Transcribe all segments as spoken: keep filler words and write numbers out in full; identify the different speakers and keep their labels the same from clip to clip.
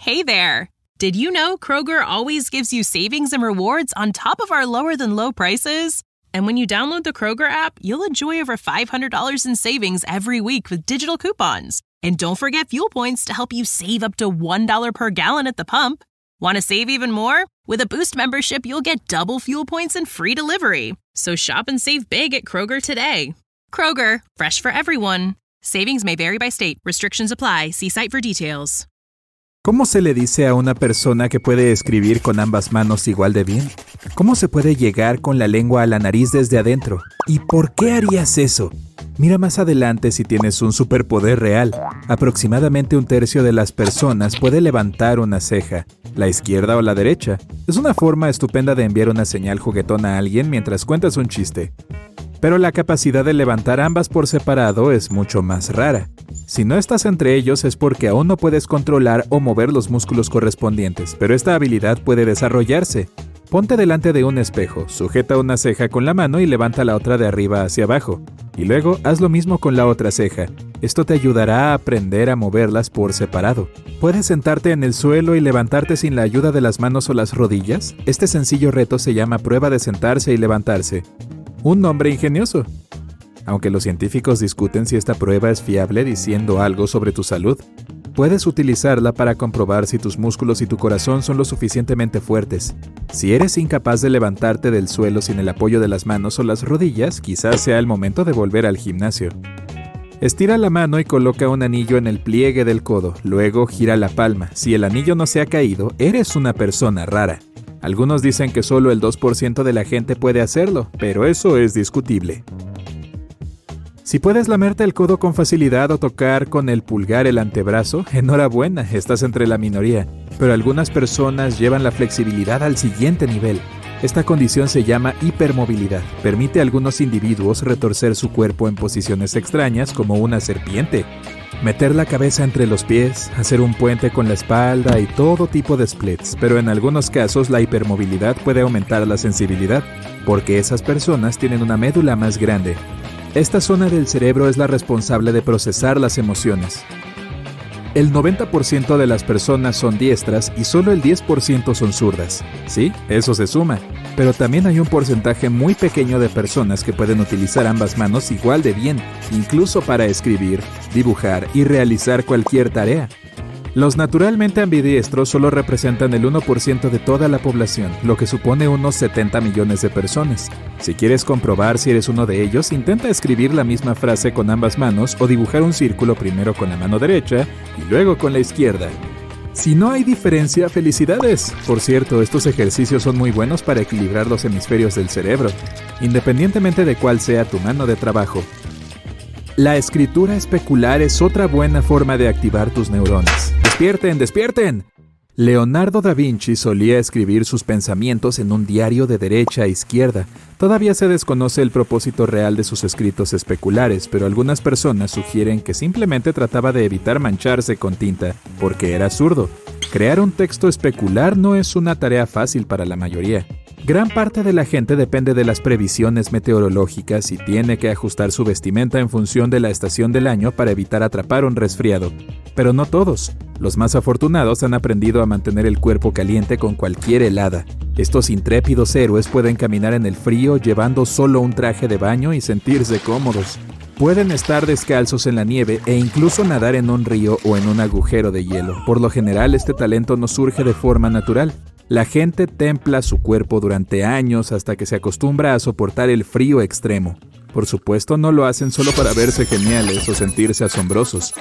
Speaker 1: Hey there! Did you know Kroger always gives you savings and rewards on top of our lower-than-low prices? And when you download the Kroger app, you'll enjoy over five hundred dollars in savings every week with digital coupons. And don't forget fuel points to help you save up to one dollar per gallon at the pump. Want to save even more? With a Boost membership, you'll get double fuel points and free delivery. So shop and save big at Kroger today. Kroger, fresh for everyone. Savings may vary by state. Restrictions apply. See site for details.
Speaker 2: ¿Cómo se le dice a una persona que puede escribir con ambas manos igual de bien? ¿Cómo se puede llegar con la lengua a la nariz desde adentro? ¿Y por qué harías eso? Mira más adelante si tienes un superpoder real. Aproximadamente un tercio de las personas puede levantar una ceja, la izquierda o la derecha. Es una forma estupenda de enviar una señal juguetona a alguien mientras cuentas un chiste. Pero la capacidad de levantar ambas por separado es mucho más rara. Si no estás entre ellos es porque aún no puedes controlar o mover los músculos correspondientes, pero esta habilidad puede desarrollarse. Ponte delante de un espejo, sujeta una ceja con la mano y levanta la otra de arriba hacia abajo. Y luego haz lo mismo con la otra ceja. Esto te ayudará a aprender a moverlas por separado. ¿Puedes sentarte en el suelo y levantarte sin la ayuda de las manos o las rodillas? Este sencillo reto se llama prueba de sentarse y levantarse. Un nombre ingenioso. Aunque los científicos discuten si esta prueba es fiable diciendo algo sobre tu salud, puedes utilizarla para comprobar si tus músculos y tu corazón son lo suficientemente fuertes. Si eres incapaz de levantarte del suelo sin el apoyo de las manos o las rodillas, quizás sea el momento de volver al gimnasio. Estira la mano y coloca un anillo en el pliegue del codo, luego gira la palma. Si el anillo no se ha caído, eres una persona rara. Algunos dicen que solo el dos por ciento de la gente puede hacerlo, pero eso es discutible. Si puedes lamerte el codo con facilidad o tocar con el pulgar el antebrazo, enhorabuena, estás entre la minoría. Pero algunas personas llevan la flexibilidad al siguiente nivel. Esta condición se llama hipermovilidad. Permite a algunos individuos retorcer su cuerpo en posiciones extrañas como una serpiente, meter la cabeza entre los pies, hacer un puente con la espalda y todo tipo de splits. Pero en algunos casos la hipermovilidad puede aumentar la sensibilidad, porque esas personas tienen una médula más grande. Esta zona del cerebro es la responsable de procesar las emociones. El noventa por ciento de las personas son diestras y solo el diez por ciento son zurdas. Sí, eso se suma, pero también hay un porcentaje muy pequeño de personas que pueden utilizar ambas manos igual de bien, incluso para escribir, dibujar y realizar cualquier tarea. Los naturalmente ambidiestros solo representan el uno por ciento de toda la población, lo que supone unos setenta millones de personas. Si quieres comprobar si eres uno de ellos, intenta escribir la misma frase con ambas manos o dibujar un círculo primero con la mano derecha y luego con la izquierda. Si no hay diferencia, ¡felicidades! Por cierto, estos ejercicios son muy buenos para equilibrar los hemisferios del cerebro, independientemente de cuál sea tu mano de trabajo. La escritura especular es otra buena forma de activar tus neuronas. ¡Despierten, despierten! Leonardo da Vinci solía escribir sus pensamientos en un diario de derecha a izquierda. Todavía se desconoce el propósito real de sus escritos especulares, pero algunas personas sugieren que simplemente trataba de evitar mancharse con tinta, porque era zurdo. Crear un texto especular no es una tarea fácil para la mayoría. Gran parte de la gente depende de las previsiones meteorológicas y tiene que ajustar su vestimenta en función de la estación del año para evitar atrapar un resfriado. Pero no todos. Los más afortunados han aprendido a mantener el cuerpo caliente con cualquier helada. Estos intrépidos héroes pueden caminar en el frío llevando solo un traje de baño y sentirse cómodos. Pueden estar descalzos en la nieve e incluso nadar en un río o en un agujero de hielo. Por lo general, este talento no surge de forma natural. La gente templa su cuerpo durante años hasta que se acostumbra a soportar el frío extremo. Por supuesto, no lo hacen solo para verse geniales o sentirse asombrosos.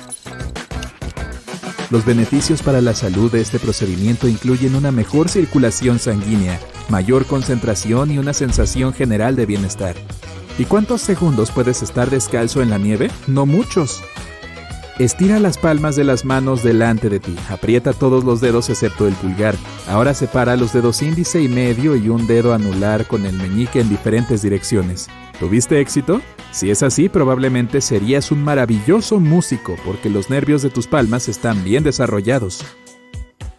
Speaker 2: Los beneficios para la salud de este procedimiento incluyen una mejor circulación sanguínea, mayor concentración y una sensación general de bienestar. ¿Y cuántos segundos puedes estar descalzo en la nieve? No muchos. Estira las palmas de las manos delante de ti. Aprieta todos los dedos excepto el pulgar. Ahora separa los dedos índice y medio y un dedo anular con el meñique en diferentes direcciones. ¿Tuviste éxito? Si es así, probablemente serías un maravilloso músico porque los nervios de tus palmas están bien desarrollados.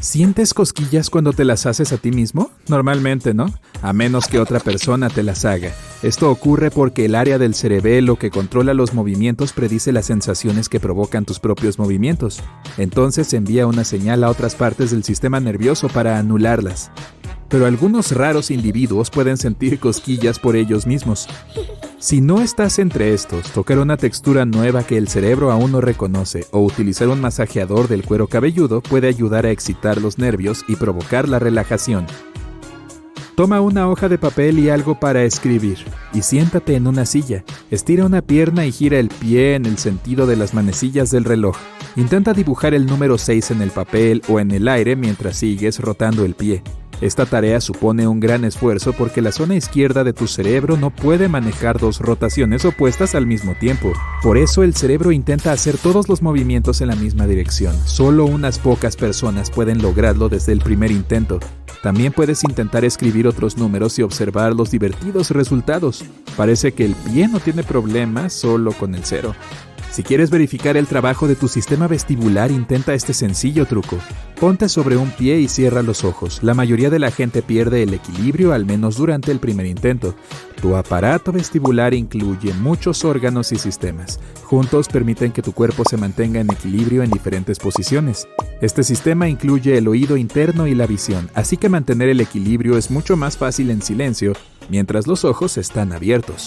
Speaker 2: ¿Sientes cosquillas cuando te las haces a ti mismo? Normalmente no, a menos que otra persona te las haga. Esto ocurre porque el área del cerebelo que controla los movimientos predice las sensaciones que provocan tus propios movimientos. Entonces envía una señal a otras partes del sistema nervioso para anularlas. Pero algunos raros individuos pueden sentir cosquillas por ellos mismos. Si no estás entre estos, tocar una textura nueva que el cerebro aún no reconoce o utilizar un masajeador del cuero cabelludo puede ayudar a excitar los nervios y provocar la relajación. Toma una hoja de papel y algo para escribir, y siéntate en una silla. Estira una pierna y gira el pie en el sentido de las manecillas del reloj. Intenta dibujar el número seis en el papel o en el aire mientras sigues rotando el pie. Esta tarea supone un gran esfuerzo porque la zona izquierda de tu cerebro no puede manejar dos rotaciones opuestas al mismo tiempo. Por eso el cerebro intenta hacer todos los movimientos en la misma dirección. Solo unas pocas personas pueden lograrlo desde el primer intento. También puedes intentar escribir otros números y observar los divertidos resultados. Parece que el pie no tiene problemas solo con el cero. Si quieres verificar el trabajo de tu sistema vestibular, intenta este sencillo truco. Ponte sobre un pie y cierra los ojos. La mayoría de la gente pierde el equilibrio, al menos durante el primer intento. Tu aparato vestibular incluye muchos órganos y sistemas. Juntos permiten que tu cuerpo se mantenga en equilibrio en diferentes posiciones. Este sistema incluye el oído interno y la visión, así que mantener el equilibrio es mucho más fácil en silencio, mientras los ojos están abiertos.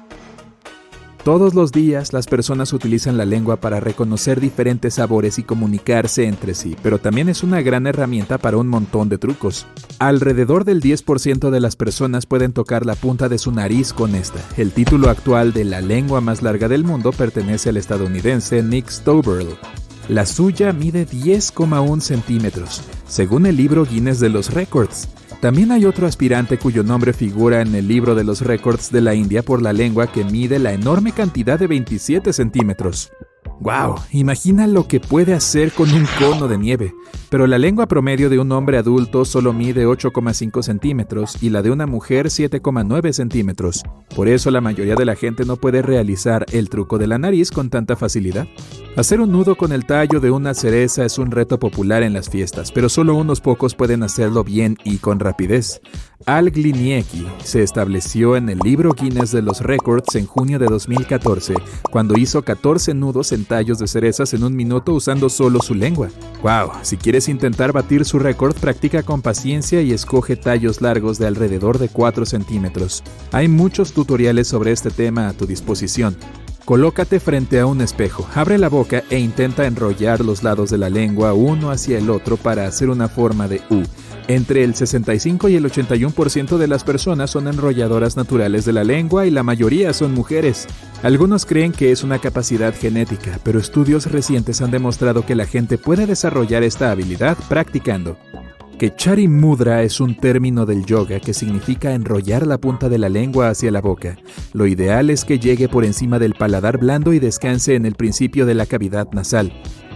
Speaker 2: Todos los días las personas utilizan la lengua para reconocer diferentes sabores y comunicarse entre sí, pero también es una gran herramienta para un montón de trucos. Alrededor del diez por ciento de las personas pueden tocar la punta de su nariz con esta. El título actual de la lengua más larga del mundo pertenece al estadounidense Nick Stoberl. La suya mide diez coma uno centímetros, según el libro Guinness de los Récords. También hay otro aspirante cuyo nombre figura en el libro de los récords de la India por la lengua que mide la enorme cantidad de veintisiete centímetros. ¡Wow! Imagina lo que puede hacer con un cono de nieve. Pero la lengua promedio de un hombre adulto solo mide ocho coma cinco centímetros y la de una mujer siete coma nueve centímetros. Por eso la mayoría de la gente no puede realizar el truco de la nariz con tanta facilidad. Hacer un nudo con el tallo de una cereza es un reto popular en las fiestas, pero solo unos pocos pueden hacerlo bien y con rapidez. Al Gliniecki se estableció en el libro Guinness de los Récords en junio de dos mil catorce, cuando hizo catorce nudos en tallos de cerezas en un minuto usando solo su lengua. ¡Wow! Si quieres intentar batir su récord, practica con paciencia y escoge tallos largos de alrededor de cuatro centímetros. Hay muchos tutoriales sobre este tema a tu disposición. Colócate frente a un espejo, abre la boca e intenta enrollar los lados de la lengua uno hacia el otro para hacer una forma de U. Entre el sesenta y cinco y el ochenta y uno por ciento de las personas son enrolladoras naturales de la lengua y la mayoría son mujeres. Algunos creen que es una capacidad genética, pero estudios recientes han demostrado que la gente puede desarrollar esta habilidad practicando. Kechari Mudra es un término del yoga que significa enrollar la punta de la lengua hacia la boca. Lo ideal es que llegue por encima del paladar blando y descanse en el principio de la cavidad nasal.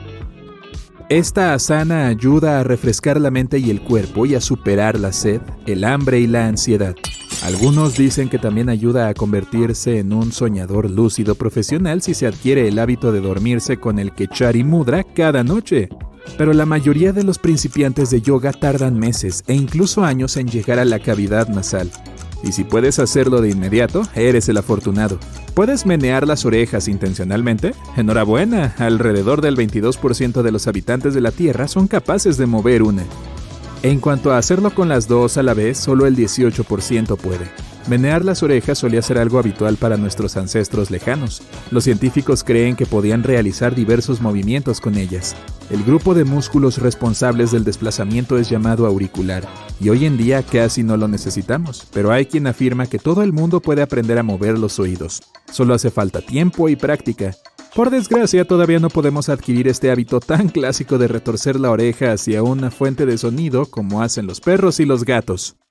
Speaker 2: Esta asana ayuda a refrescar la mente y el cuerpo y a superar la sed, el hambre y la ansiedad. Algunos dicen que también ayuda a convertirse en un soñador lúcido profesional si se adquiere el hábito de dormirse con el Kechari Mudra cada noche. Pero la mayoría de los principiantes de yoga tardan meses e incluso años en llegar a la cavidad nasal. Y si puedes hacerlo de inmediato, eres el afortunado. ¿Puedes menear las orejas intencionalmente? Enhorabuena, alrededor del veintidós por ciento de los habitantes de la Tierra son capaces de mover una. En cuanto a hacerlo con las dos a la vez, solo el dieciocho por ciento puede. Menear las orejas solía ser algo habitual para nuestros ancestros lejanos. Los científicos creen que podían realizar diversos movimientos con ellas. El grupo de músculos responsables del desplazamiento es llamado auricular, y hoy en día casi no lo necesitamos, pero hay quien afirma que todo el mundo puede aprender a mover los oídos. Solo hace falta tiempo y práctica. Por desgracia, todavía no podemos adquirir este hábito tan clásico de retorcer la oreja hacia una fuente de sonido como hacen los perros y los gatos.